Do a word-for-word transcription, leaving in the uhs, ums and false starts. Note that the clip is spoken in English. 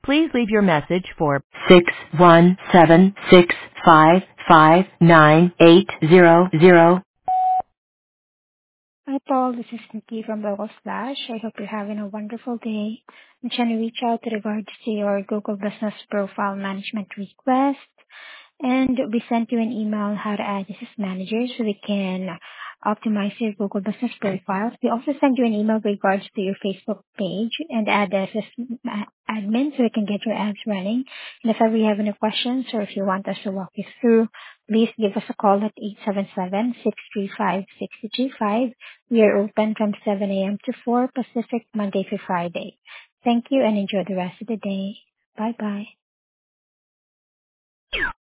Please leave your message for six one seven six five five nine eight zero zero. Hi, Paul. This is Nikki from Local Slash. I hope you're having a wonderful day. I'm trying to reach out in regards to your Google Business Profile Management request. And we sent you an email how to add this as manager so we can optimize your Google Business Profiles. We also sent you an email with regards to your Facebook page and add us as ma- admin so we can get your ads running. And if ever you have any questions or if you want us to walk you through, please give us a call at eight seven seven, six three five, six two five. We are open from seven a.m. to four Pacific, Monday to Friday. Thank you and enjoy the rest of the day. Bye-bye.